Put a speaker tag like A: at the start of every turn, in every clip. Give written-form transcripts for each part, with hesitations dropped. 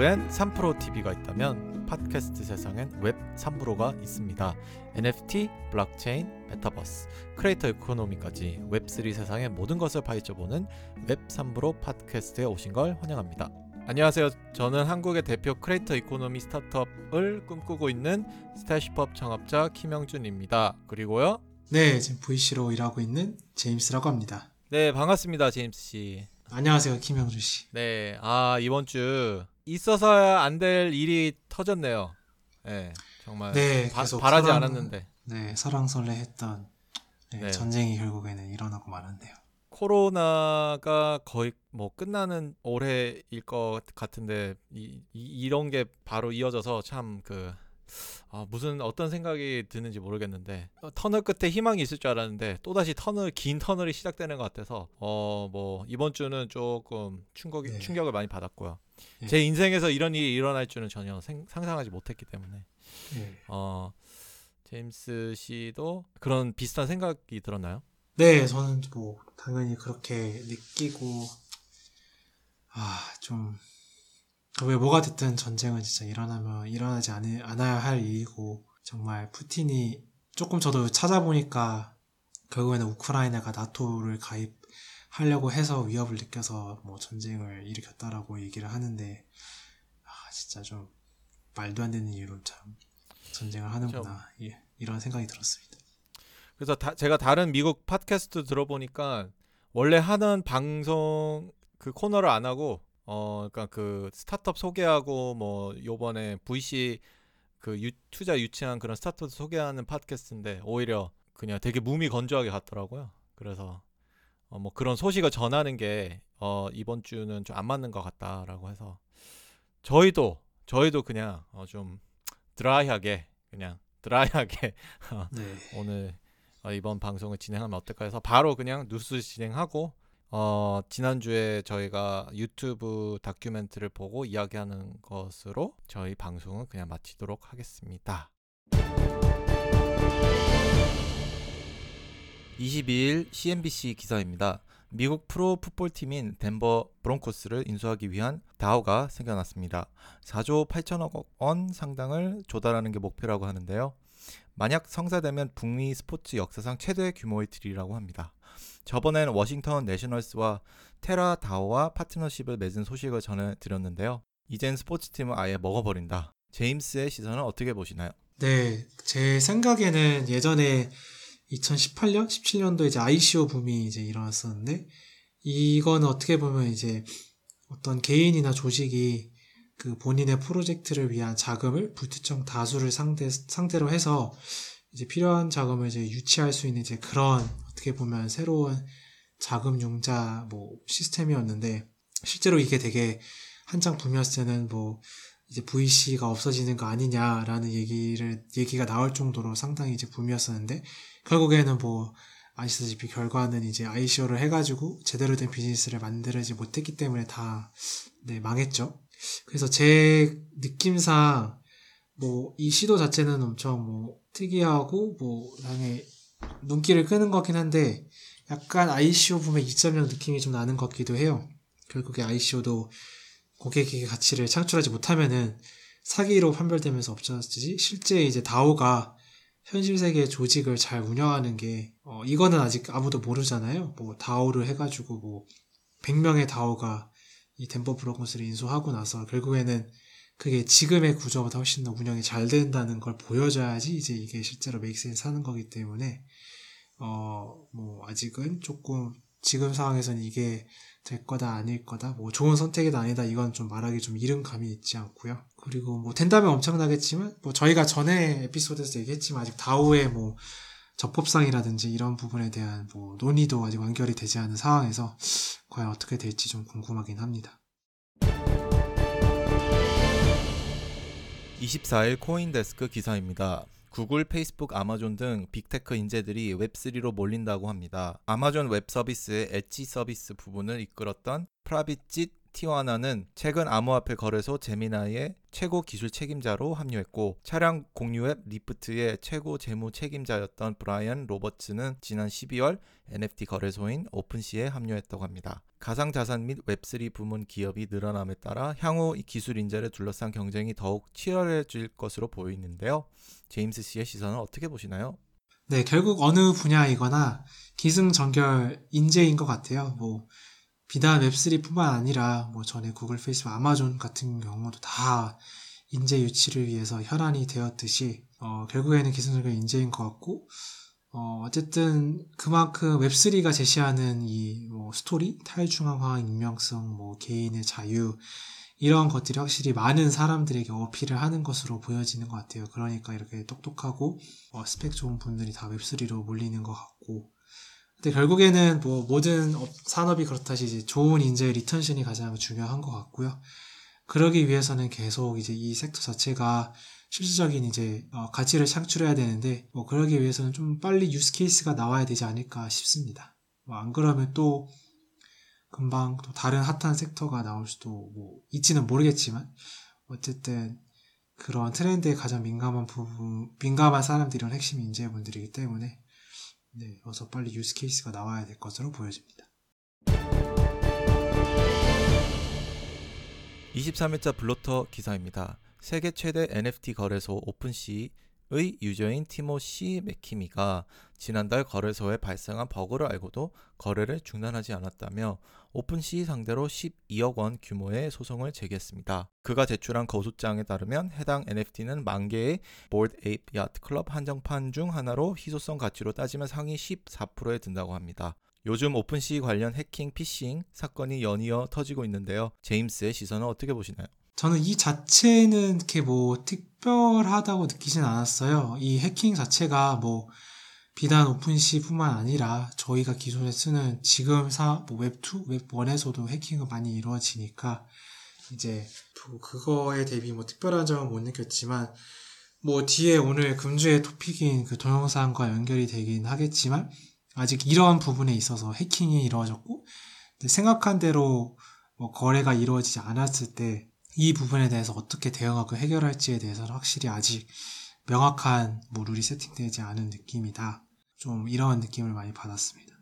A: 구글엔 3프로TV가 있다면 팟캐스트 세상엔 웹 3프로가 있습니다. NFT, 블록체인, 메타버스, 크리에이터 이코노미까지 웹3 세상의 모든 것을 파헤쳐보는 웹 3프로 팟캐스트에 오신 걸 환영합니다. 안녕하세요. 저는 한국의 대표 크리에이터 이코노미 스타트업을 꿈꾸고 있는 스태시펍 창업자 김영준입니다. 그리고요.
B: 네, 지금 VC로 일하고 있는 제임스라고 합니다.
A: 네, 반갑습니다. 제임스 씨.
B: 안녕하세요, 김영준 씨.
A: 네, 이번 주 있어서야 안 될 일이 터졌네요. 네, 정말 계속 바라지 않았는데.
B: 네, 설왕설래했던
A: 네.
B: 전쟁이 결국에는 일어나고 말았네요.
A: 코로나가 거의 뭐 끝나는 올해일 것 같은데 이런 게 바로 이어져서 참 무슨 어떤 생각이 드는지 모르겠는데 터널 끝에 희망이 있을 줄 알았는데 또다시 긴 터널이 시작되는 것 같아서 뭐 이번 주는 조금 충격을 많이 받았고요.
B: 네.
A: 제 인생에서 이런 일이 일어날 줄은 전혀 상상하지 못했기 때문에
B: 네.
A: 제임스 씨도 그런 비슷한 생각이 들었나요?
B: 네, 저는 뭐 당연히 그렇게 느끼고 좀 왜 뭐가 됐든 전쟁은 진짜 일어나지 않아야 할 일이고, 정말 푸틴이 조금 저도 찾아보니까 결국에는 우크라이나가 나토를 가입하려고 해서 위협을 느껴서 뭐 전쟁을 일으켰다라고 얘기를 하는데, 진짜 좀 말도 안 되는 이유로 참 전쟁을 하는구나, 이런 생각이 들었습니다.
A: 그래서 제가 다른 미국 팟캐스트 들어보니까 원래 하는 방송 그 코너를 안 하고 그러니까 그 스타트업 소개하고 뭐 요번에 VC 투자 유치한 그런 스타트업 소개하는 팟캐스트인데 오히려 그냥 되게 무미건조하게 갔더라고요. 그래서 뭐 그런 소식을 전하는 게 이번 주는 좀 안 맞는 것 같다라고 해서 저희도 그냥 좀 드라이하게
B: 네.
A: 오늘 이번 방송을 진행하면 어떨까 해서 바로 그냥 뉴스 진행하고 지난주에 저희가 유튜브 다큐멘터리를 보고 이야기하는 것으로 저희 방송은 그냥 마치도록 하겠습니다. 22일 CNBC 기사입니다. 미국 프로 풋볼팀인 덴버 브론코스를 인수하기 위한 다오가 생겨났습니다. 4조 8천억 원 상당을 조달하는 게 목표라고 하는데요. 만약 성사되면 북미 스포츠 역사상 최대 규모의 딜이라고 합니다. 저번엔 워싱턴 내셔널스와 테라 다오와 파트너십을 맺은 소식을 전해드렸는데요. 이젠 스포츠팀을 아예 먹어버린다. 제임스의 시선은 어떻게 보시나요?
B: 네, 제 생각에는 예전에 2018년, 17년도 이제 ICO 붐이 이제 일어났었는데, 이거는 어떻게 보면 이제 어떤 개인이나 조직이 그 본인의 프로젝트를 위한 자금을 불특정 다수를 상대로 해서 이제 필요한 자금을 이제 유치할 수 있는 이제 그런 어떻게 보면 새로운 자금 융자 뭐 시스템이었는데, 실제로 이게 되게 한창 붐이었을 때는 뭐 이제 VC가 없어지는 거 아니냐라는 얘기가 나올 정도로 상당히 이제 붐이었었는데, 결국에는 뭐 아시다시피 결과는 이제 ICO를 해가지고 제대로 된 비즈니스를 만들지 못했기 때문에 다 망했죠. 그래서 제 느낌상 뭐 이 시도 자체는 엄청 뭐 특이하고 뭐 당연히 눈길을 끄는 거긴 한데, 약간 ICO 붐의 2.0 느낌이 좀 나는 것 같기도 해요. 결국에 ICO도 고객에게 가치를 창출하지 못하면은 사기로 판별되면서 없어지지, 실제 이제 다오가 현실 세계의 조직을 잘 운영하는 게 이거는 아직 아무도 모르잖아요. 뭐 다오를 해가지고 뭐 100명의 다오가 이 덴버 브론코스를 인수하고 나서 결국에는 그게 지금의 구조보다 훨씬 더 운영이 잘 된다는 걸 보여줘야지 이제 이게 실제로 메이크센스 하는 거기 때문에 뭐 아직은 조금 지금 상황에서는 이게 될 거다 아닐 거다, 뭐 좋은 선택이다 아니다, 이건 좀 말하기 좀 이른 감이 있지 않고요. 그리고 뭐 된다면 엄청나겠지만, 뭐 저희가 전에 에피소드에서 얘기했지만 아직 다오의 뭐 적법성이라든지 이런 부분에 대한 뭐 논의도 아직 완결이 되지 않은 상황에서 과연 어떻게 될지 좀 궁금하긴 합니다.
A: 24일 코인데스크 기사입니다. 구글, 페이스북, 아마존 등 빅테크 인재들이 웹3로 몰린다고 합니다. 아마존 웹 서비스의 엣지 서비스 부분을 이끌었던 프라빗짓 티와나는 최근 암호화폐 거래소 제미나이의 최고 기술 책임자로 합류했고, 차량 공유 앱 리프트의 최고 재무 책임자였던 브라이언 로버츠는 지난 12월 NFT 거래소인 오픈시에 합류했다고 합니다. 가상자산 및 웹3 부문 기업이 늘어남에 따라 향후 이 기술 인재를 둘러싼 경쟁이 더욱 치열해질 것으로 보이는데요. 제임스 씨의 시선은 어떻게 보시나요?
B: 네, 결국 어느 분야이거나 기승전결 인재인 것 같아요. 뭐 비단 웹3뿐만 아니라 뭐 전에 구글, 페이스북, 아마존 같은 경우도 다 인재 유치를 위해서 혈안이 되었듯이 결국에는 기승전결 인재인 것 같고 어쨌든 그만큼 웹3가 제시하는 이 뭐 스토리, 탈중앙화, 익명성, 뭐 개인의 자유 이런 것들이 확실히 많은 사람들에게 어필을 하는 것으로 보여지는 것 같아요. 그러니까 이렇게 똑똑하고 스펙 좋은 분들이 다 웹3로 몰리는 것 같고 근데 결국에는 뭐 모든 산업이 그렇다시 이제 좋은 인재의 리텐션이 가장 중요한 것 같고요. 그러기 위해서는 계속 이제 이 섹터 자체가 실질적인 이제 가치를 창출해야 되는데 뭐 그러기 위해서는 좀 빨리 유스 케이스가 나와야 되지 않을까 싶습니다. 뭐 안 그러면 또 금방 또 다른 핫한 섹터가 나올 수도 뭐 있지는 모르겠지만 어쨌든 그런 트렌드에 가장 민감한 사람들이 핵심 인재분들이기 때문에 네, 어서 빨리 유스 케이스가 나와야 될 것으로 보여집니다.
A: 23일자 블로터 기사입니다. 세계 최대 NFT 거래소 오픈시의 유저인 티모시 맥키미가 지난달 거래소에 발생한 버그를 알고도 거래를 중단하지 않았다며 오픈시 상대로 12억 원 규모의 소송을 제기했습니다. 그가 제출한 거소장에 따르면 해당 NFT는 만 개의 보드 에이프 야트 클럽 한정판 중 하나로 희소성 가치로 따지면 상위 14%에 든다고 합니다. 요즘 오픈시 관련 해킹, 피싱 사건이 연이어 터지고 있는데요. 제임스의 시선은 어떻게 보시나요?
B: 저는 이 자체는 이렇게 뭐 특별하다고 느끼진 않았어요. 이 해킹 자체가 뭐 비단 오픈시뿐만 아니라 저희가 기존에 쓰는 지금 뭐 웹2, 웹1에서도 해킹이 많이 이루어지니까 이제 그거에 대비 뭐 특별한 점은 못 느꼈지만 뭐 뒤에 오늘 금주의 토픽인 그 동영상과 연결이 되긴 하겠지만 아직 이러한 부분에 있어서 해킹이 이루어졌고 생각한 대로 뭐 거래가 이루어지지 않았을 때 이 부분에 대해서 어떻게 대응하고 해결할지에 대해서는 확실히 아직 명확한 뭐 룰이 세팅되지 않은 느낌이다. 좀 이런 느낌을 많이 받았습니다.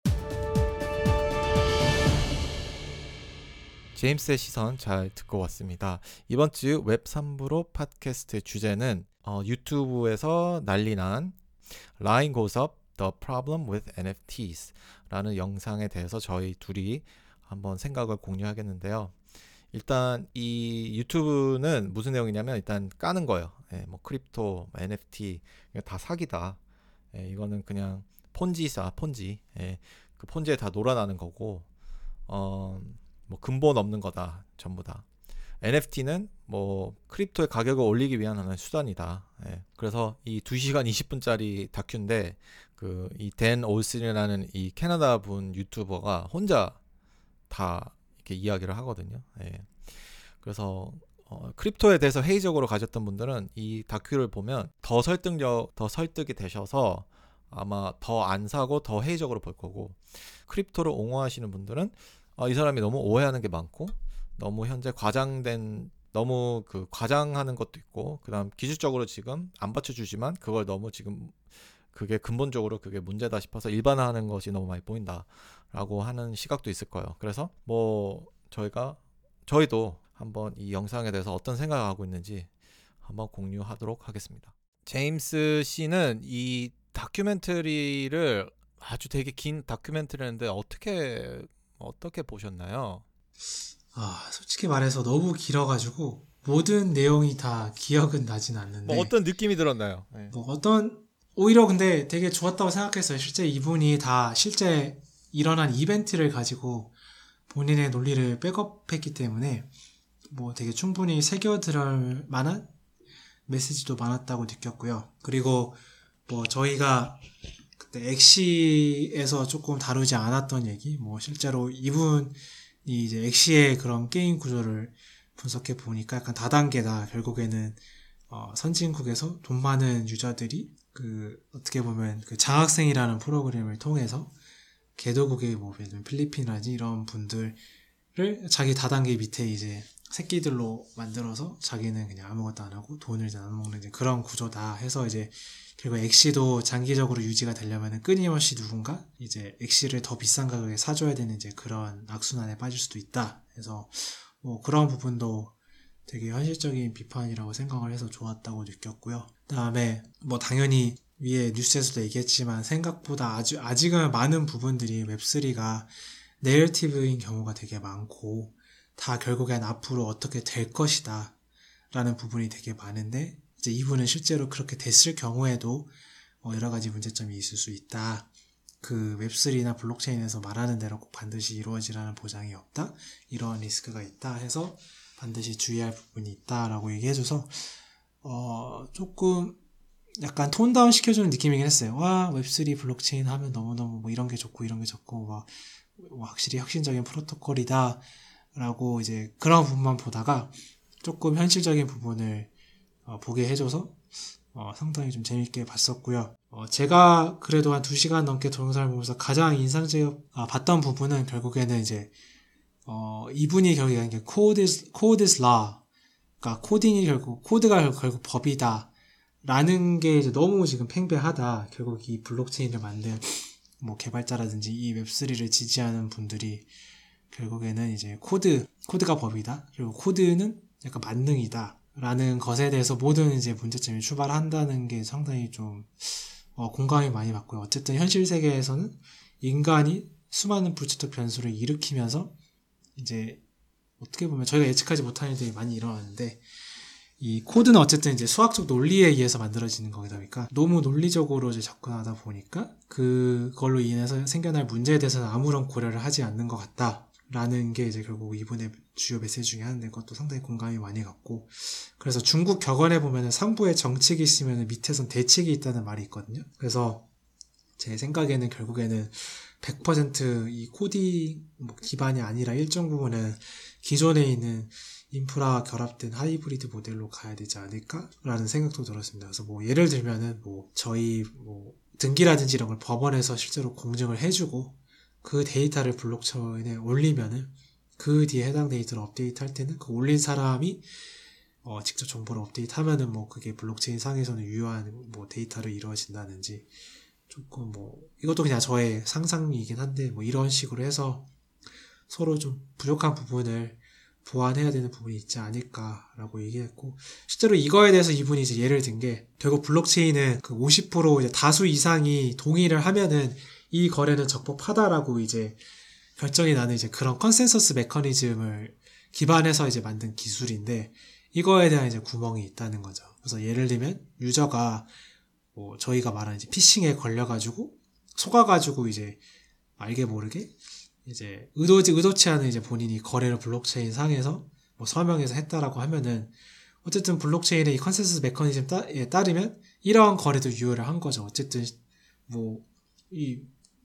A: 제임스의 시선 잘 듣고 왔습니다. 이번 주 웹3부로 팟캐스트 주제는 유튜브에서 난리난 Line Goes Up, The Problem with NFTs 라는 영상에 대해서 저희 둘이 한번 생각을 공유하겠는데요. 일단 이 유튜브는 무슨 내용이냐면 일단 까는 거예요. 뭐 크립토, NFT 다 사기다. 이거는 그냥 폰지사, 폰지. 그 폰지에 다 놀아나는 거고 뭐 근본 없는 거다. 전부 다. NFT는 뭐 크립토의 가격을 올리기 위한 하나의 수단이다. 그래서 이 2시간 20분짜리 다큐인데 그 이 댄 올슨이라는 이 캐나다 분 유튜버가 혼자 다 이렇게 이야기를 하거든요. 그래서 크립토에 대해서 회의적으로 가졌던 분들은 이 다큐를 보면 더 설득이 되셔서 아마 더 안 사고 더 회의적으로 볼 거고, 크립토를 옹호하시는 분들은 이 사람이 너무 오해하는 게 많고 너무 현재 너무 과장하는 것도 있고, 그다음 기술적으로 지금 안 받쳐주지만 그걸 너무 지금 그게 근본적으로 그게 문제다 싶어서 일반화하는 것이 너무 많이 보인다라고 하는 시각도 있을 거예요. 그래서 뭐 저희도 한번 이 영상에 대해서 어떤 생각을 하고 있는지 한번 공유하도록 하겠습니다. 제임스 씨는 이 다큐멘터리를 아주 되게 긴 다큐멘터리인데 어떻게 보셨나요?
B: 솔직히 말해서 너무 길어가지고 모든 내용이 다 기억은 나진 않는데
A: 뭐 어떤 느낌이 들었나요?
B: 오히려 근데 되게 좋았다고 생각했어요. 실제 이분이 다 실제 일어난 이벤트를 가지고 본인의 논리를 백업했기 때문에 뭐 되게 충분히 새겨들을 만한 메시지도 많았다고 느꼈고요. 그리고 뭐 저희가 그때 엑시에서 조금 다루지 않았던 얘기, 뭐 실제로 이분이 이제 엑시의 그런 게임 구조를 분석해 보니까 약간 다단계다. 결국에는 선진국에서 돈 많은 유저들이 어떻게 보면 그 장학생이라는 프로그램을 통해서 개도국의 뭐 필리핀이라든지 이런 분들을 자기 다단계 밑에 이제 새끼들로 만들어서 자기는 그냥 아무것도 안 하고 돈을 이제 나눠 먹는 이제 그런 구조다 해서 이제 그리고 엑시도 장기적으로 유지가 되려면은 끊임없이 누군가 이제 엑시를 더 비싼 가격에 사줘야 되는 이제 그런 악순환에 빠질 수도 있다. 그래서 뭐 그런 부분도 되게 현실적인 비판이라고 생각을 해서 좋았다고 느꼈고요. 그다음에 뭐 당연히 위에 뉴스에서도 얘기했지만 생각보다 아직은 많은 부분들이 웹3가 네러티브인 경우가 되게 많고 다 결국엔 앞으로 어떻게 될 것이다 라는 부분이 되게 많은데 이제 이분은 실제로 그렇게 됐을 경우에도 여러 가지 문제점이 있을 수 있다. 그 웹3나 블록체인에서 말하는 대로 꼭 반드시 이루어지라는 보장이 없다. 이런 리스크가 있다 해서 반드시 주의할 부분이 있다라고 얘기해줘서 조금 약간 톤 다운 시켜주는 느낌이긴 했어요. 와, 웹3 블록체인 하면 너무너무 뭐 이런 게 좋고 이런 게 좋고 막 확실히 혁신적인 프로토콜이다 라고 이제 그런 부분만 보다가 조금 현실적인 부분을 보게 해줘서 상당히 좀 재밌게 봤었고요. 제가 그래도 한 2시간 넘게 동영상을 보면서 가장 인상적 봤던 부분은 결국에는 이제 이분이 결국에 이게 code is law, 그러니까 코드가 결국 법이다 라는 게 이제 너무 지금 팽배하다. 결국 이 블록체인을 만든 뭐 개발자라든지 이 웹3를 지지하는 분들이 결국에는 이제 코드가 법이다. 그리고 코드는 약간 만능이다. 라는 것에 대해서 모든 이제 문제점이 출발한다는 게 상당히 좀 공감이 많이 받고요. 어쨌든 현실 세계에서는 인간이 수많은 불특정 변수를 일으키면서 이제 어떻게 보면 저희가 예측하지 못한 일들이 많이 일어나는데 이 코드는 어쨌든 이제 수학적 논리에 의해서 만들어지는 거다 보니까 너무 논리적으로 이제 접근하다 보니까 그걸로 인해서 생겨날 문제에 대해서는 아무런 고려를 하지 않는 것 같다라는 게 이제 결국 이분의 주요 메시지 중에 하나인데 그것도 상당히 공감이 많이 갔고 그래서 중국 격언에 보면은 상부에 정책이 있으면 밑에선 대책이 있다는 말이 있거든요. 그래서 제 생각에는 결국에는 100%이 코딩 기반이 아니라 일정 부분은 기존에 있는 인프라 결합된 하이브리드 모델로 가야 되지 않을까라는 생각도 들었습니다. 그래서 뭐 예를 들면은 뭐 저희 뭐 등기라든지 이런 걸 법원에서 실제로 공증을 해주고 그 데이터를 블록체인에 올리면은 그 뒤에 해당 데이터를 업데이트할 때는 그 올린 사람이 직접 정보를 업데이트하면은 뭐 그게 블록체인 상에서는 유효한 뭐 데이터로 이루어진다든지 조금 뭐 이것도 그냥 저의 상상이긴 한데 뭐 이런 식으로 해서 서로 좀 부족한 부분을 보완해야 되는 부분이 있지 않을까라고 얘기했고 실제로 이거에 대해서 이분이 이제 예를 든 게 결국 블록체인은 그 50% 이제 다수 이상이 동의를 하면은 이 거래는 적법하다라고 이제 결정이 나는 이제 그런 컨센서스 메커니즘을 기반해서 이제 만든 기술인데 이거에 대한 이제 구멍이 있다는 거죠. 그래서 예를 들면 유저가 뭐 저희가 말하는 이제 피싱에 걸려가지고 속아가지고 이제 알게 모르게 이제 의도치 않은 이제 본인이 거래를 블록체인 상에서 뭐 서명해서 했다라고 하면은 어쨌든 블록체인의 이 컨센서스 메커니즘에 따르면 이러한 거래도 유효를 한 거죠. 어쨌든 뭐 이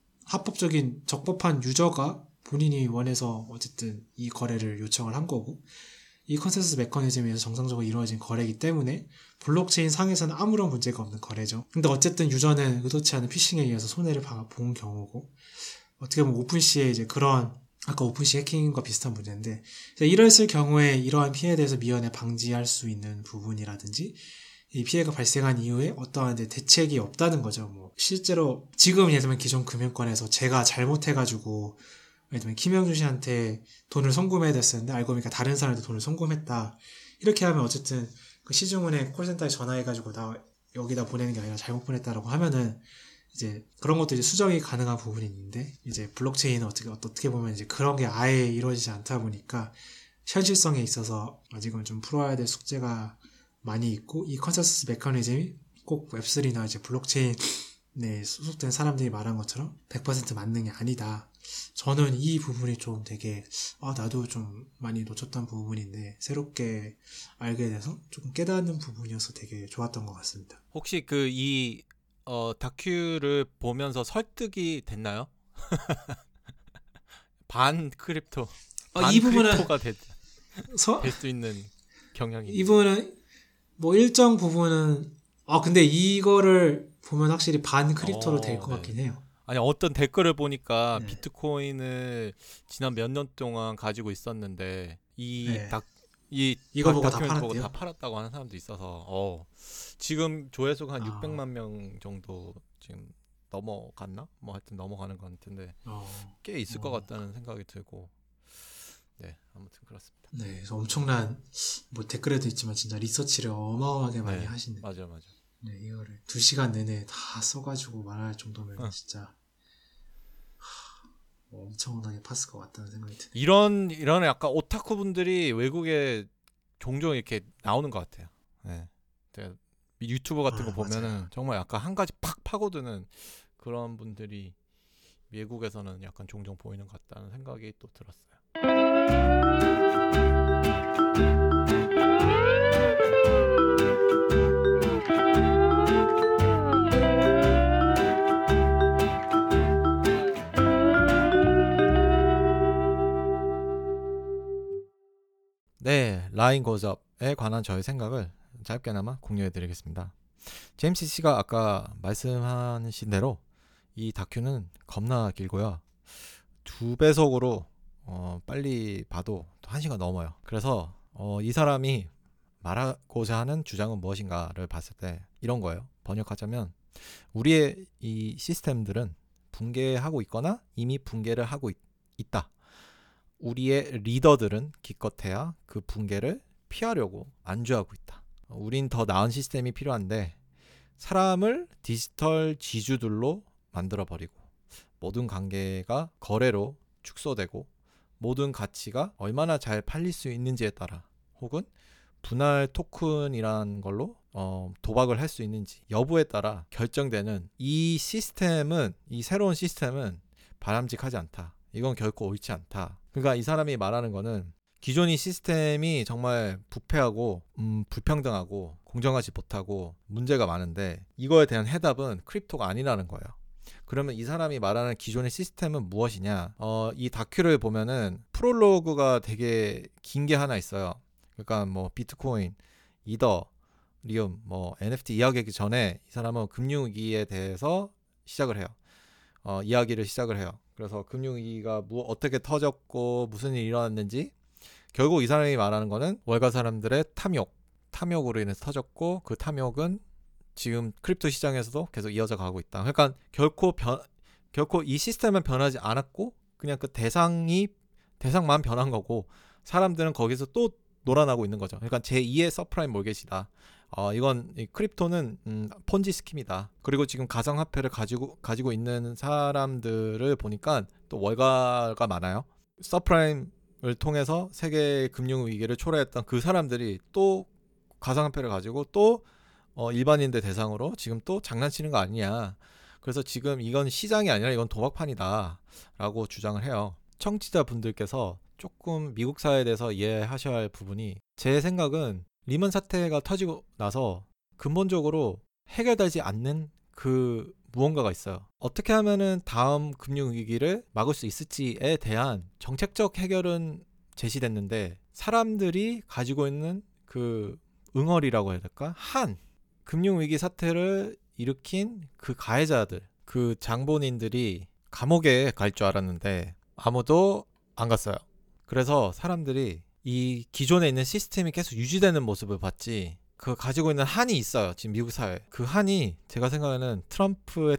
B: 합법적인 적법한 유저가 본인이 원해서 어쨌든 이 거래를 요청을 한 거고 이 컨센서스 메커니즘에서 정상적으로 이루어진 거래이기 때문에 블록체인 상에서는 아무런 문제가 없는 거래죠. 근데 어쨌든 유저는 의도치 않은 피싱에 의해서 손해를 본 경우고 어떻게 보면 오픈시에 이제 그런 아까 오픈시 해킹과 비슷한 문제인데 이랬을 경우에 이러한 피해에 대해서 미연에 방지할 수 있는 부분이라든지 이 피해가 발생한 이후에 어떠한 대책이 없다는 거죠. 뭐 실제로 지금 예를 들면 기존 금융권에서 제가 잘못해가지고 예를 들면 김영준 씨한테 돈을 송금해야 됐었는데 알고 보니까 다른 사람한테 돈을 송금했다. 이렇게 하면 어쨌든 그 시중은행 콜센터에 전화해가지고 나 여기다 보내는 게 아니라 잘못 보냈다라고 하면은 이제 그런 것도 이제 수정이 가능한 부분이 있는데 이제 블록체인은 어떻게 보면 이제 그런 게 아예 이루어지지 않다 보니까 현실성에 있어서 아직은 좀 풀어야 될 숙제가 많이 있고 이 컨센서스 메커니즘이 꼭 웹3나 이제 블록체인에 소속된 사람들이 말한 것처럼 100% 만능이 아니다. 저는 이 부분이 좀 되게 나도 좀 많이 놓쳤던 부분인데 새롭게 알게 돼서 조금 깨닫는 부분이어서 되게 좋았던 것 같습니다.
A: 혹시 그 이 다큐를 보면서 설득이 됐나요? 반 크립토,
B: 이
A: 반
B: 부분은
A: 크립토가 될 수 있는 경향이
B: 이
A: 있나요?
B: 부분은 뭐 일정 부분은 근데 이거를 보면 확실히 반 크립토로 될 것
A: 네.
B: 같긴 해요.
A: 아니 어떤 댓글을 보니까
B: 네.
A: 비트코인을 지난 몇 년 동안 가지고 있었는데
B: 네.
A: 이
B: 이거 보고 다
A: 다큐멘트 보고 다
B: 팔았대요?
A: 팔았다고 하는 사람도 있어서 지금 조회수가 한
B: 아,
A: 600만 명 정도 지금 넘어갔나? 뭐 하여튼 넘어가는 것 같은데
B: 어,
A: 꽤 있을 것
B: 어,
A: 같다는 생각이 들고 네 아무튼 그렇습니다.
B: 네. 그래서 엄청난, 뭐 댓글에도 있지만 진짜 리서치를 어마어마하게 많이
A: 네
B: 하시네.
A: 맞아.
B: 네, 이거를 2시간 내내 다 써가지고 말할 정도면
A: 응.
B: 진짜 뭐 엄청나게 팠을 것 같다는 생각이 드네.
A: 이런 약간 오타쿠 분들이 외국에 종종 이렇게 나오는 것 같아요. 네. 제가 유튜브 같은 거 보면은
B: 맞아요.
A: 정말 약간 한 가지 팍 파고드는 그런 분들이 외국에서는 약간 종종 보이는 것 같다는 생각이 또 들었어요. 네, 라인 고접에 관한 저의 생각을 짧게나마 공유해드리겠습니다. 제임스 씨가 아까 말씀하신 대로 이 다큐는 겁나 길고요. 2배속으로 빨리 봐도 1시간 넘어요. 그래서 이 사람이 말하고자 하는 주장은 무엇인가를 봤을 때 이런 거예요. 번역하자면 우리의 이 시스템들은 붕괴하고 있거나 이미 붕괴를 하고 있다. 우리의 리더들은 기껏해야 그 붕괴를 피하려고 안주하고 있다. 우린 더 나은 시스템이 필요한데 사람을 디지털 지주들로 만들어버리고 모든 관계가 거래로 축소되고 모든 가치가 얼마나 잘 팔릴 수 있는지에 따라 혹은 분할 토큰이란 걸로 도박을 할 수 있는지 여부에 따라 결정되는 이 시스템은 이 새로운 시스템은 바람직하지 않다. 이건 결코 옳지 않다. 그러니까 이 사람이 말하는 거는 기존의 시스템이 정말 부패하고 불평등하고 공정하지 못하고 문제가 많은데 이거에 대한 해답은 크립토가 아니라는 거예요. 그러면 이 사람이 말하는 기존의 시스템은 무엇이냐? 이 다큐를 보면은 프롤로그가 되게 긴 게 하나 있어요. 그러니까 뭐 비트코인, 이더, 리움, 뭐 NFT 이야기하기 전에 이 사람은 금융위기에 대해서 시작을 해요. 이야기를 시작을 해요. 그래서 금융위기가 어떻게 터졌고 무슨 일이 일어났는지 결국 이 사람이 말하는 거는 월가 사람들의 탐욕으로 인해서 터졌고 그 탐욕은 지금 크립토 시장에서도 계속 이어져 가고 있다. 그러니까 결코 이 시스템은 변하지 않았고 그냥 그 대상만 변한 거고 사람들은 거기서 또 놀아나고 있는 거죠. 그러니까 제2의 서프라임 몰겟이다. 이건 이 크립토는 폰지 스킴이다. 그리고 지금 가상화폐를 가지고 있는 사람들을 보니까 또 월가가 많아요. 서프라임을 통해서 세계 금융 위기를 초래했던 그 사람들이 또 가상화폐를 가지고 또 일반인들 대상으로 지금 또 장난치는 거 아니냐. 그래서 지금 이건 시장이 아니라 이건 도박판이다 라고 주장을 해요. 청취자분들께서 조금 미국 사회에 대해서 이해하셔야 할 부분이 제 생각은 리먼 사태가 터지고 나서 근본적으로 해결되지 않는 그 무언가가 있어요. 어떻게 하면은 다음 금융위기를 막을 수 있을지에 대한 정책적 해결은 제시됐는데 사람들이 가지고 있는 그 응어리라고 해야 될까? 금융위기 사태를 일으킨 그 가해자들, 그 장본인들이 감옥에 갈 줄 알았는데 아무도 안 갔어요. 그래서 사람들이 이 기존에 있는 시스템이 계속 유지되는 모습을 봤지 그 가지고 있는 한이 있어요. 지금 미국 사회. 그 한이 제가 생각에는 트럼프의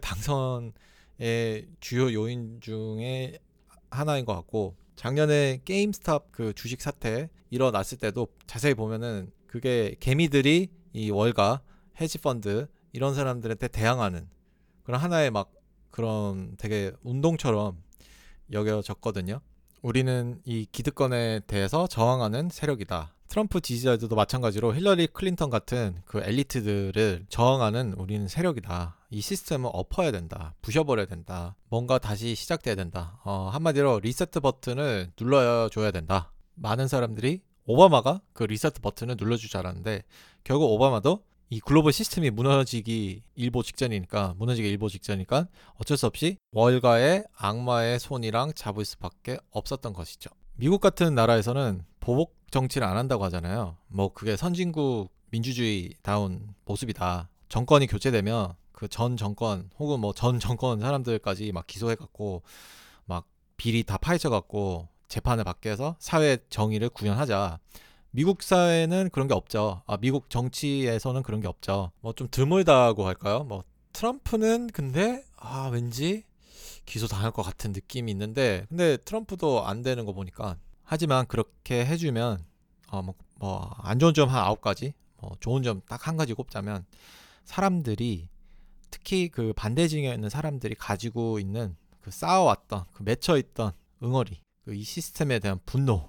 A: 당선의 주요 요인 중에 하나인 것 같고 작년에 게임스탑 그 주식 사태 일어났을 때도 자세히 보면은 그게 개미들이 이 월가 헤지펀드 이런 사람들한테 대항하는 그런 하나의 막 그런 되게 운동처럼 여겨졌거든요. 우리는 이 기득권에 대해서 저항하는 세력이다. 트럼프 지지자들도 마찬가지로 힐러리 클린턴 같은 그 엘리트들을 저항하는 우리는 세력이다. 이 시스템을 엎어야 된다. 부셔버려야 된다. 뭔가 다시 시작돼야 된다. 한마디로 리세트 버튼을 눌러줘야 된다. 많은 사람들이 오바마가 그 리세트 버튼을 눌러주지 않았는데 결국 오바마도 이 글로벌 시스템이 무너지기 일보 직전이니까 어쩔 수 없이 월가의 악마의 손이랑 잡을 수밖에 없었던 것이죠. 미국 같은 나라에서는 보복 정치를 안 한다고 하잖아요. 뭐 그게 선진국 민주주의다운 모습이다. 정권이 교체되면 그 전 정권 혹은 뭐 전 정권 사람들까지 막 기소해갖고 막 비리 다 파헤쳐갖고 재판을 받게 해서 사회 정의를 구현하자. 미국 사회는 그런 게 없죠. 미국 정치에서는 그런 게 없죠. 뭐 좀 드물다고 할까요? 뭐 트럼프는 근데 왠지 기소 당할 것 같은 느낌이 있는데, 근데 트럼프도 안 되는 거 보니까. 하지만 그렇게 해주면 안 좋은 점 한 9가지, 뭐 좋은 점 딱 한 가지 꼽자면, 사람들이 특히 그 반대진영에 있는 사람들이 가지고 있는 그 쌓아왔던 그 맺혀있던 응어리, 그 이 시스템에 대한 분노,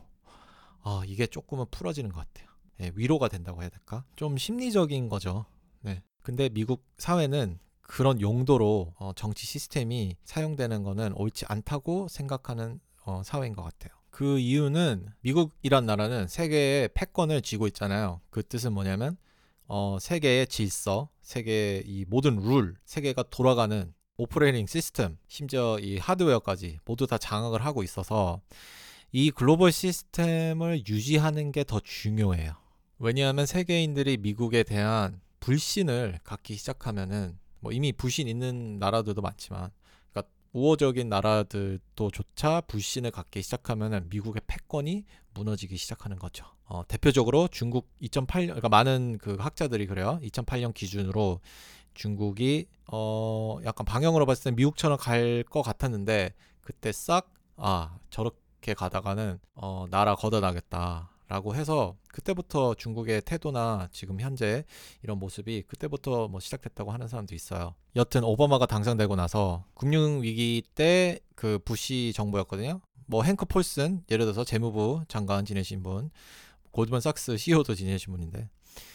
A: 이게 조금은 풀어지는 것 같아요. 예, 위로가 된다고 해야 될까? 좀 심리적인 거죠. 네. 근데 미국 사회는 그런 용도로 정치 시스템이 사용되는 거는 옳지 않다고 생각하는 사회인 것 같아요. 그 이유는 미국이란 나라는 세계의 패권을 쥐고 있잖아요. 그 뜻은 뭐냐면 세계의 질서, 세계의 이 모든 룰, 세계가 돌아가는 오퍼레이팅 시스템, 심지어 이 하드웨어까지 모두 다 장악을 하고 있어서 이 글로벌 시스템을 유지하는 게 더 중요해요. 왜냐하면 세계인들이 미국에 대한 불신을 갖기 시작하면은, 뭐 이미 불신 있는 나라들도 많지만, 그러니까 우호적인 나라들도 조차 불신을 갖기 시작하면은 미국의 패권이 무너지기 시작하는 거죠. 대표적으로 중국 2008년, 그러니까 많은 그 학자들이 그래요. 2008년 기준으로 중국이 약간 방향으로 봤을 때 미국처럼 갈 것 같았는데, 그때 싹 저렇게 가다가는 나라 걷어나겠다라고 해서, 그때부터 중국의 태도나 지금 현재 이런 모습이 그때부터 뭐 시작됐다고 하는 사람도 있어요. 여튼 오바마가 당선되고 나서 금융위기 때 그 부시 정부였거든요. 뭐 행크 폴슨, 예를 들어서 재무부 장관 지내신 분, 골드만삭스 CEO도 지내신 분인데,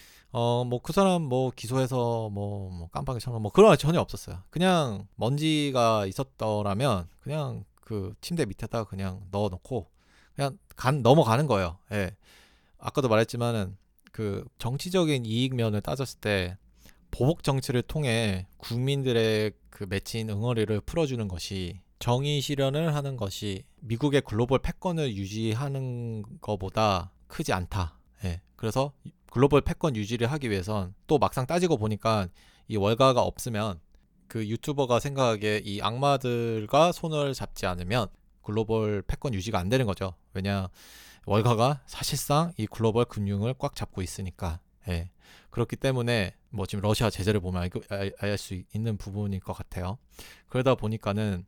A: 뭐 그 사람 뭐 기소해서 뭐 깜빡이 쳐놓은 뭐 그런 거 전혀 없었어요. 그냥 먼지가 있었더라면 그냥 그 침대 밑에다 그냥 넣어놓고 그냥 넘어가는 거예요. 예. 아까도 말했지만은 그 정치적인 이익면을 따졌을 때 보복 정치를 통해 국민들의 그 맺힌 응어리를 풀어주는 것이, 정의 실현을 하는 것이 미국의 글로벌 패권을 유지하는 것보다 크지 않다. 예. 그래서 글로벌 패권 유지를 하기 위해선 또 막상 따지고 보니까 이 월가가 없으면, 그 유튜버가 생각하기에 이 악마들과 손을 잡지 않으면 글로벌 패권 유지가 안 되는 거죠. 왜냐, 월가가 사실상 이 글로벌 금융을 꽉 잡고 있으니까. 예. 그렇기 때문에 뭐 지금 러시아 제재를 보면 알 수 있는 부분일 것 같아요. 그러다 보니까는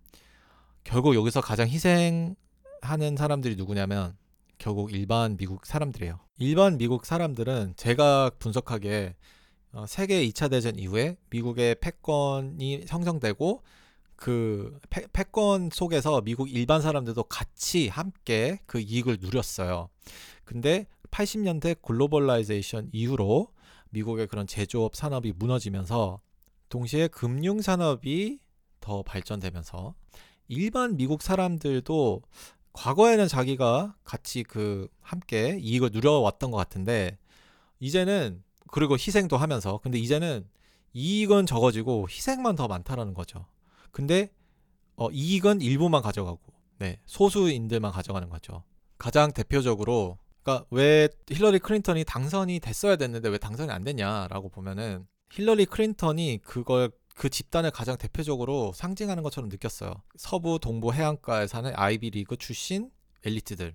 A: 결국 여기서 가장 희생하는 사람들이 누구냐면 결국 일반 미국 사람들이에요. 일반 미국 사람들은 제가 분석하기에 세계 2차 대전 이후에 미국의 패권이 형성되고, 그 패권 속에서 미국 일반 사람들도 같이 함께 그 이익을 누렸어요. 근데 80년대 글로벌라이제이션 이후로 미국의 그런 제조업 산업이 무너지면서 동시에 금융 산업이 더 발전되면서 일반 미국 사람들도 과거에는 자기가 같이 그 함께 이익을 누려왔던 것 같은데, 이제는, 그리고 희생도 하면서, 근데 이제는 이익은 적어지고 희생만 더 많다라는 거죠. 근데 이익은 일부만 가져가고, 네, 소수인들만 가져가는 거죠. 가장 대표적으로, 그러니까 왜 힐러리 클린턴이 당선이 됐어야 됐는데 왜 당선이 안 됐냐라고 보면은, 힐러리 클린턴이 그 집단을 가장 대표적으로 상징하는 것처럼 느꼈어요. 서부 동부 해안가에 사는 아이비리그 출신 엘리트들,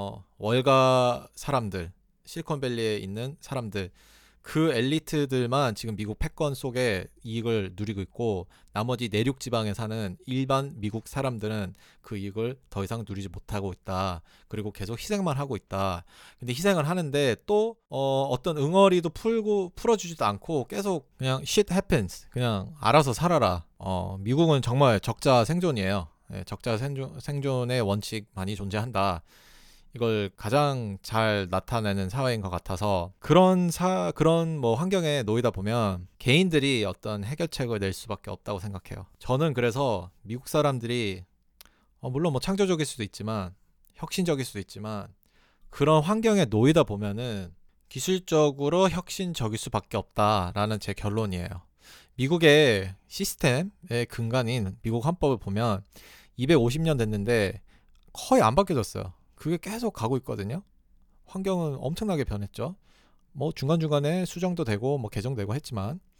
A: 월가 사람들, 실리콘밸리에 있는 사람들, 그 엘리트들만 지금 미국 패권 속에 이익을 누리고 있고, 나머지 내륙 지방에 사는 일반 미국 사람들은 그 이익을 더 이상 누리지 못하고 있다. 그리고 계속 희생만 하고 있다. 근데 희생을 하는데 또 어떤 응어리도 풀어주지도 않고 계속 그냥 shit happens, 그냥 알아서 살아라. 미국은 정말 적자 생존이에요. 네, 적자 생존의 원칙 많이 존재한다. 이걸 가장 잘 나타내는 사회인 것 같아서, 그런 뭐 환경에 놓이다 보면 개인들이 어떤 해결책을 낼 수밖에 없다고 생각해요. 저는 그래서 미국 사람들이 물론 뭐 창조적일 수도 있지만, 혁신적일 수도 있지만, 그런 환경에 놓이다 보면은 기술적으로 혁신적일 수밖에 없다라는 제 결론이에요. 미국의 시스템의 근간인 미국 헌법을 보면 250년 됐는데 거의 안 바뀌어졌어요. 그게 계속 가고 있거든요. 환경은 엄청나게 변했죠. 뭐 중간중간에 수정도 되고 뭐 개정되고 했지만,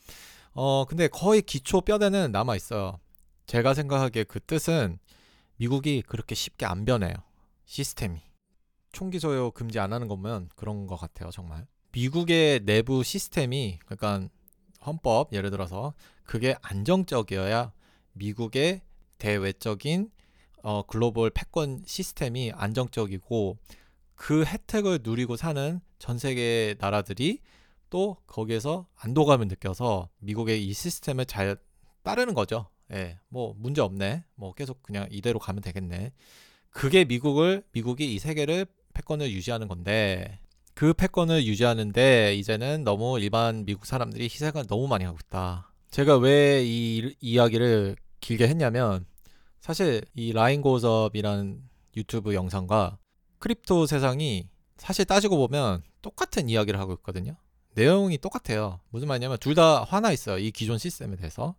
A: 근데 거의 기초 뼈대는 남아 있어요. 제가 생각하기에 그 뜻은 미국이 그렇게 쉽게 안 변해요. 시스템이. 총기 소유 금지 안 하는 거 보면 그런 것 같아요, 정말. 미국의 내부 시스템이, 그러니까 헌법 예를 들어서 그게 안정적이어야 미국의 대외적인 글로벌 패권 시스템이 안정적이고 그 혜택을 누리고 사는 전 세계 나라들이 또 거기에서 안도감을 느껴서 미국의 이 시스템을 잘 따르는 거죠. 예, 뭐 문제 없네. 뭐 계속 그냥 이대로 가면 되겠네. 그게 미국이 이 세계를 패권을 유지하는 건데 그 패권을 유지하는데 이제는 너무 일반 미국 사람들이 희생을 너무 많이 하고 있다. 제가 왜 이 이야기를 길게 했냐면 사실 이 라인 고즈업이라는 유튜브 영상과 크립토 세상이 사실 따지고 보면 똑같은 이야기를 하고 있거든요. 내용이 똑같아요. 무슨 말이냐면 둘 다 화나 있어요. 이 기존 시스템에 대해서.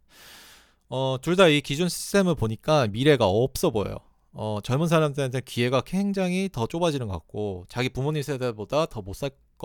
A: 둘 다 이 기존 시스템을 보니까 미래가 없어 보여요. 젊은 사람들한테 기회가 굉장히 더 좁아지는 것 같고 자기 부모님 세대보다 더 못 살 것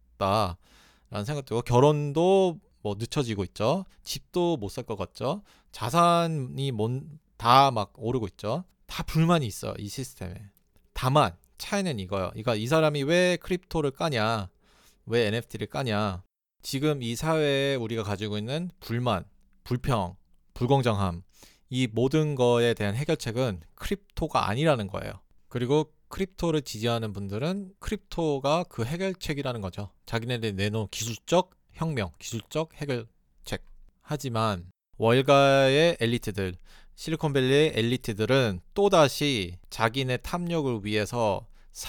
A: 같다라는 생각 들고 결혼도 뭐 늦춰지고 있죠. 집도 못 살 것 같죠. 자산이 다 막 오르고 있죠. 다 불만이 있어요. 이 시스템에. 다만 차이는 이거예요. 그러니까 이 사람이 왜 크립토를 까냐, 왜 NFT를 까냐. 지금 이 사회에 우리가 가지고 있는 불만, 불평, 불공정함 이 모든 거에 대한 해결책은 크립토가 아니라는 거예요. 그리고 크립토를 지지하는 분들은 크립토가 그 해결책이라는 거죠. 자기네들이 내놓은 기술적 혁명, 기술적 해결책. 하지만 월가의 엘리트들, 실리콘밸리의 엘리트들은 또다시 자기네 탐욕을 위해서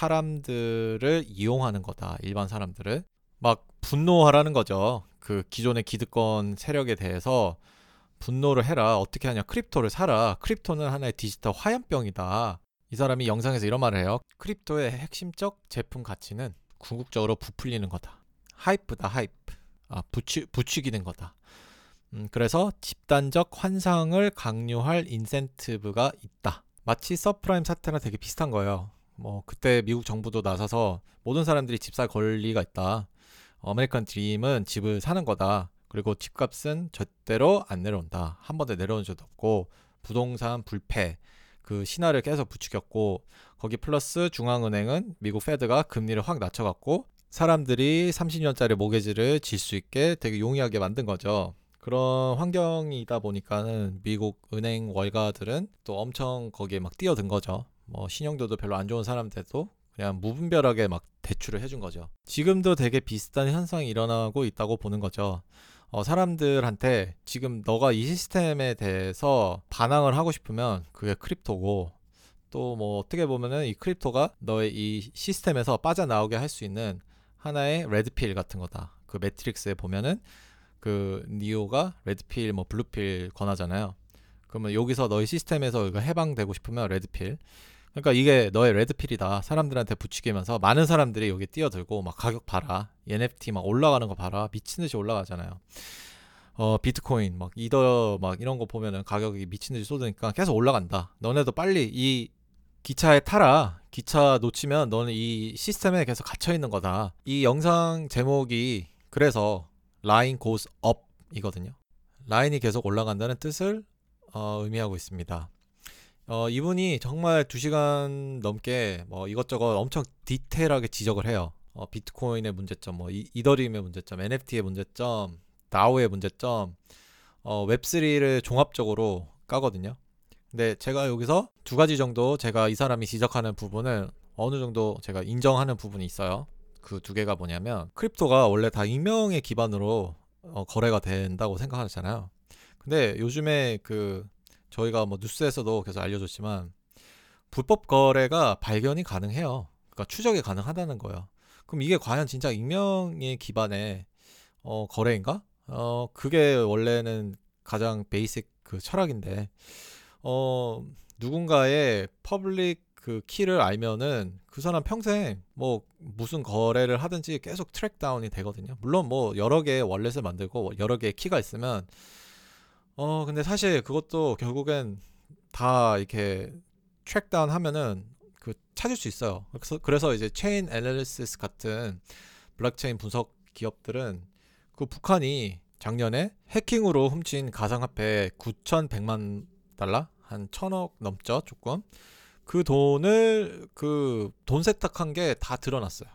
A: 사람들을 이용하는 거다. 일반 사람들을. 막 분노하라는 거죠. 그 기존의 기득권 세력에 대해서 분노를 해라. 어떻게 하냐. 크립토를 사라. 크립토는 하나의 디지털 화염병이다. 이 사람이 영상에서 이런 말을 해요. 크립토의 핵심적 제품 가치는 궁극적으로 부풀리는 거다. 하이프다. 하이프. 부추기는 거다. 그래서 집단적 환상을 강요할 인센티브가 있다. 마치 서프라임 사태랑 되게 비슷한 거예요. 뭐 그때 미국 정부도 나서서 모든 사람들이 집 살 권리가 있다. 아메리칸 드림은 집을 사는 거다. 그리고 집값은 절대로 안 내려온다. 한 번도 내려온 적도 없고 부동산 불패 그 신화를 계속 부추겼고 거기 플러스 중앙은행은 미국 페드가 금리를 확 낮춰갖고 사람들이 30년짜리 모기지를 질 수 있게 되게 용이하게 만든 거죠. 그런 환경이다 보니까는 미국 은행 월가들은 또 엄청 거기에 막 뛰어든 거죠. 뭐 신용도도 별로 안 좋은 사람들도 그냥 무분별하게 막 대출을 해준 거죠. 지금도 되게 비슷한 현상이 일어나고 있다고 보는 거죠. 사람들한테 지금 너가 이 시스템에 대해서 반항을 하고 싶으면 그게 크립토고 또 뭐 어떻게 보면은 이 크립토가 너의 이 시스템에서 빠져나오게 할 수 있는 하나의 레드필 같은 거다. 그 매트릭스에 보면은 그 니오가 레드필 뭐 블루필 권하잖아요. 그러면 여기서 너의 시스템에서 이거 해방되고 싶으면 레드필. 그러니까 이게 너의 레드필이다. 사람들한테 부추기면서 많은 사람들이 여기 뛰어들고 막 가격 봐라. NFT 막 올라가는 거 봐라. 미친 듯이 올라가잖아요. 비트코인 막 이더 막 이런 거 보면은 가격이 미친 듯이 쏟으니까 계속 올라간다. 너네도 빨리 이 기차에 타라. 기차 놓치면 너는 이 시스템에 계속 갇혀 있는 거다. 이 영상 제목이 그래서 라인 goes up 이거든요. 라인이 계속 올라간다는 뜻을 의미하고 있습니다. 이분이 정말 2시간 넘게 뭐 이것저것 엄청 디테일하게 지적을 해요. 비트코인의 문제점, 뭐 이더리움의 문제점, NFT의 문제점, 다오의 문제점, 웹3를 종합적으로 까거든요. 근데 제가 여기서 2가지 정도 제가 이 사람이 지적하는 부분을 어느 정도 제가 인정하는 부분이 있어요. 그 2개가 뭐냐면 크립토가 원래 다 익명의 기반으로 거래가 된다고 생각하잖아요. 근데 요즘에 그 저희가 뭐 뉴스에서도 계속 알려줬지만 불법 거래가 발견이 가능해요. 그러니까 추적이 가능하다는 거예요. 그럼 이게 과연 진짜 익명의 기반의 거래인가? 그게 원래는 가장 베이직 그 철학인데 누군가의 퍼블릭 그 키를 알면은 그 사람 평생 뭐 무슨 거래를 하든지 계속 트랙 다운이 되거든요. 물론 뭐 여러 개의 월렛을 만들고 여러 개의 키가 있으면 근데 사실 그것도 결국엔 다 이렇게 트랙 다운 하면은 그 찾을 수 있어요. 그래서 이제 체인 애널리시스 같은 블록체인 분석 기업들은 그 북한이 작년에 해킹으로 훔친 가상화폐 9,100만 달러? 한 1,000억 넘죠, 조금. 그 돈을 그 돈 세탁한 게 다 드러났어요.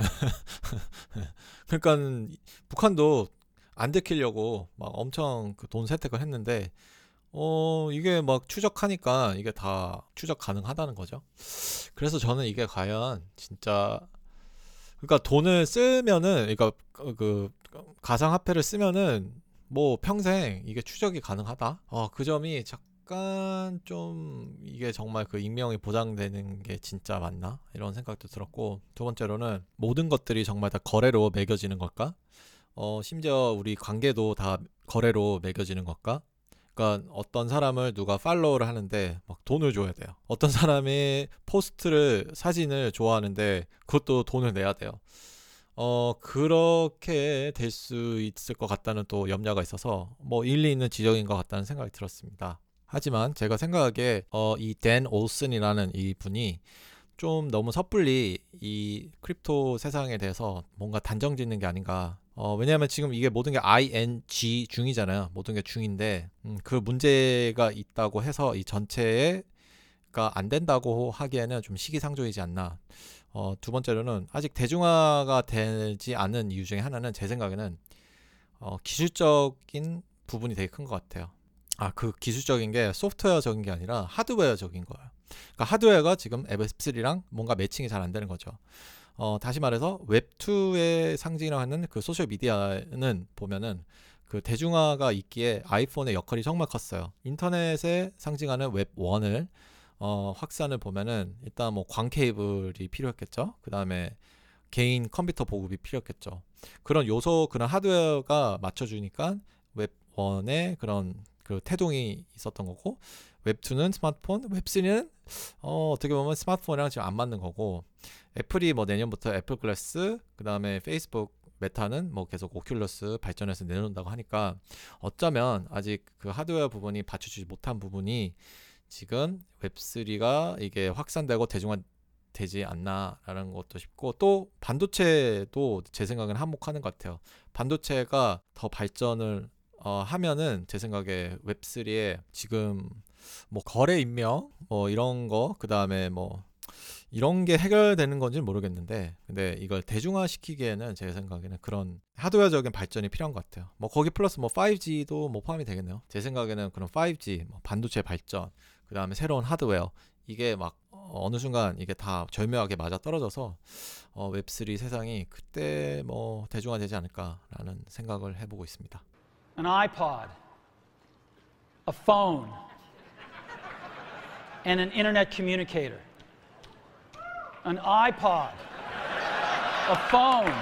A: 그러니까 북한도 안 들키려고 막 엄청 그 돈 세탁을 했는데 이게 막 추적하니까 이게 다 추적 가능하다는 거죠. 그래서 저는 이게 과연 진짜 그러니까 돈을 쓰면은 그러니까 그 가상화폐를 쓰면은 뭐 평생 이게 추적이 가능하다. 그 점이 약간 좀 이게 정말 그 익명이 보장되는 게 진짜 맞나? 이런 생각도 들었고 두 번째로는 모든 것들이 정말 다 거래로 매겨지는 걸까? 심지어 우리 관계도 다 거래로 매겨지는 걸까? 그러니까 어떤 사람을 누가 팔로우를 하는데 막 돈을 줘야 돼요. 어떤 사람이 포스트를 사진을 좋아하는데 그것도 돈을 내야 돼요. 그렇게 될 수 있을 것 같다는 또 염려가 있어서 뭐 일리 있는 지적인 것 같다는 생각이 들었습니다. 하지만 제가 생각하기에 이 댄 올슨이라는 이 분이 좀 너무 섣불리 이 크립토 세상에 대해서 뭔가 단정 짓는 게 아닌가. 왜냐하면 지금 이게 모든 게 ing 중이잖아요. 모든 게 중인데 그 문제가 있다고 해서 이 전체가 안 된다고 하기에는 좀 시기상조이지 않나. 두 번째로는 아직 대중화가 되지 않은 이유 중에 하나는 제 생각에는 기술적인 부분이 되게 큰 것 같아요. 그 기술적인 게 소프트웨어적인 게 아니라 하드웨어적인 거예요. 그러니까 하드웨어가 지금 앱3랑 뭔가 매칭이 잘 안 되는 거죠. 다시 말해서 웹2의 상징이라고 하는 그 소셜 미디어는 보면은 그 대중화가 있기에 아이폰의 역할이 정말 컸어요. 인터넷에 상징하는 웹1을 확산을 보면은 일단 뭐 광 케이블이 필요했겠죠. 그 다음에 개인 컴퓨터 보급이 필요했겠죠. 그런 요소, 그런 하드웨어가 맞춰주니까 웹1의 그런 그 태동이 있었던 거고, 웹2는 스마트폰, 웹3는 어떻게 보면 스마트폰이랑 지금 안 맞는 거고, 애플이 뭐 내년부터 애플 글래스, 그 다음에 페이스북 메타는 뭐 계속 오큘러스 발전해서 내놓는다고 하니까 어쩌면 아직 그 하드웨어 부분이 받쳐주지 못한 부분이 지금 웹3가 이게 확산되고 대중화되지 않나라는 것도 싶고, 또 반도체도 제 생각엔 한몫하는 것 같아요. 반도체가 더 발전을 하면은 제 생각에 웹3에 지금 뭐 거래 임명 뭐 이런 거, 그 다음에 뭐 이런 게 해결되는 건지는 모르겠는데, 근데 이걸 대중화 시키기에는 제 생각에는 그런 하드웨어적인 발전이 필요한 것 같아요. 뭐 거기 플러스 뭐 5G도 뭐 포함이 되겠네요. 제 생각에는 그런 5G, 뭐 반도체 발전, 그 다음에 새로운 하드웨어, 이게 막 어느 순간 이게 다 절묘하게 맞아 떨어져서 웹3 세상이 그때 뭐 대중화되지 않을까라는 생각을 해보고 있습니다.
C: An iPod, a phone, and an internet communicator. An iPod, a phone.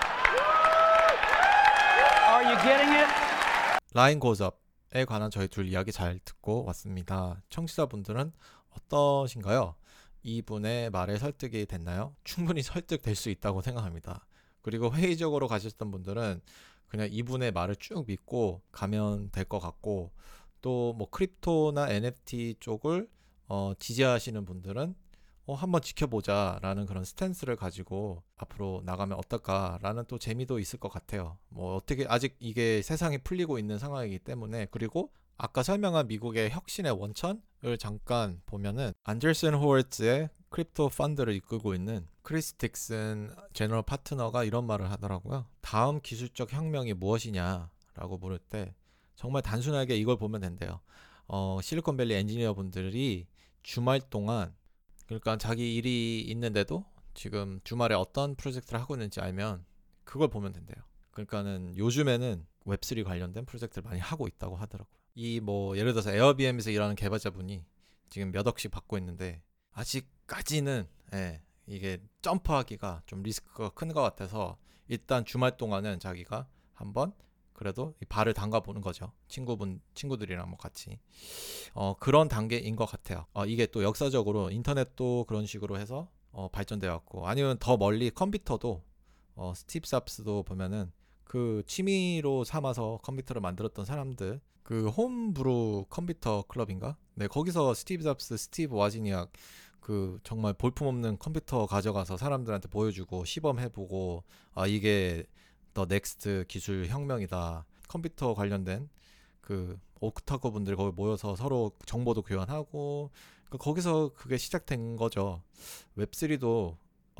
C: Are you getting it?
A: 라인 고접에 관한 저희 둘 이야기 잘 듣고 왔습니다. 청취자분들은 어떠신가요? 이분의 말에 설득이 됐나요? 충분히 설득될 수 있다고 생각합니다. 그리고 회의적으로 가셨던 분들은 그냥 이분의 말을 쭉 믿고 가면 될 것 같고, 또 뭐 크립토나 NFT 쪽을 지지하시는 분들은 한번 지켜보자라는 그런 스탠스를 가지고 앞으로 나가면 어떨까라는 또 재미도 있을 것 같아요. 뭐 어떻게 아직 이게 세상이 풀리고 있는 상황이기 때문에. 그리고 아까 설명한 미국의 혁신의 원천을 잠깐 보면은 안델슨 호월츠의 크립토 펀드를 이끌고 있는 크리스 딕슨 제너럴 파트너가 이런 말을 하더라고요. 다음 기술적 혁명이 무엇이냐라고 물을 때 정말 단순하게 이걸 보면 된대요. 실리콘밸리 엔지니어 분들이 주말 동안, 그러니까 자기 일이 있는데도 지금 주말에 어떤 프로젝트를 하고 있는지 알면 그걸 보면 된대요. 그러니까는 요즘에는 웹3 관련된 프로젝트를 많이 하고 있다고 하더라고요. 이 뭐 예를 들어서 에어비앤비에서 일하는 개발자분이 지금 몇 억씩 받고 있는데 아직까지는 이게 점프하기가 좀 리스크가 큰 것 같아서 일단 주말 동안은 자기가 한번 그래도 이 발을 담가 보는 거죠. 친구들이랑 뭐 같이 그런 단계인 것 같아요. 이게 또 역사적으로 인터넷도 그런 식으로 해서 발전되어 왔고, 아니면 더 멀리 컴퓨터도 스티브 잡스도 보면은 그 취미로 삼아서 컴퓨터를 만들었던 사람들, 그 홈브루 컴퓨터 클럽인가? 네, 거기서 스티브 잡스, 스티브 와지니악 그 정말 볼품없는 컴퓨터 가져가서 사람들한테 보여주고 시범해보고 이게 더 넥스트 기술 혁명이다. 컴퓨터 관련된 그 오타쿠 분들이 거기 모여서 서로 정보도 교환하고 그러니까 거기서 그게 시작된 거죠. 웹3도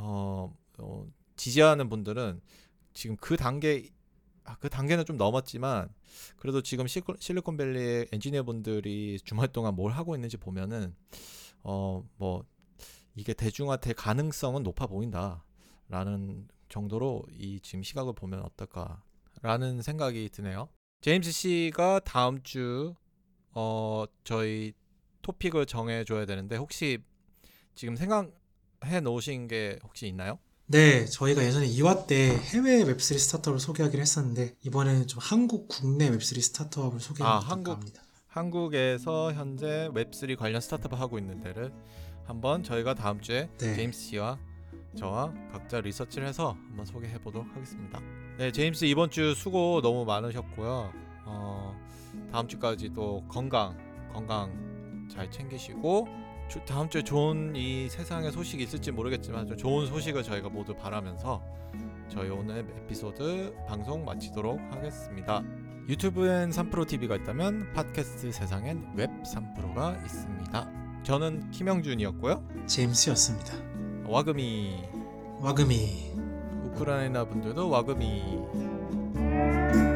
A: 지지하는 분들은 지금 그 단계는 좀 넘었지만 그래도 지금 실리콘밸리의 엔지니어 분들이 주말 동안 뭘 하고 있는지 보면은 뭐 이게 대중화될 가능성은 높아 보인다라는 정도로 이 지금 시각을 보면 어떨까라는 생각이 드네요. 제임스 씨가 다음 주 저희 토픽을 정해줘야 되는데 혹시 지금 생각해 놓으신 게 혹시 있나요?
B: 네, 저희가 예전에 2화 때 해외 웹3 스타트업을 소개하기로 했었는데 이번에는 좀 한국 국내 웹3 스타트업을 소개하면 어떨까 합니다.
A: 한국에서 현재 웹3 관련 스타트업을 하고 있는 데를 한번 저희가 다음 주에
B: 네.
A: 제임스 씨와 저와 각자 리서치를 해서 한번 소개해 보도록 하겠습니다. 네, 제임스 이번 주 수고 너무 많으셨고요. 다음 주까지 또 건강 잘 챙기시고 다음 주에 좋은 이 세상에 소식이 있을지 모르겠지만 좀 좋은 소식을 저희가 모두 바라면서 저희 오늘 에피소드 방송 마치도록 하겠습니다. 유튜브엔 3프로TV가 있다면 팟캐스트 세상엔 웹 3프로가 있습니다. 저는 김영준이었고요.
B: 제임스였습니다.
A: 와금이
B: 와금이.
A: 우크라이나 분들도 와금이.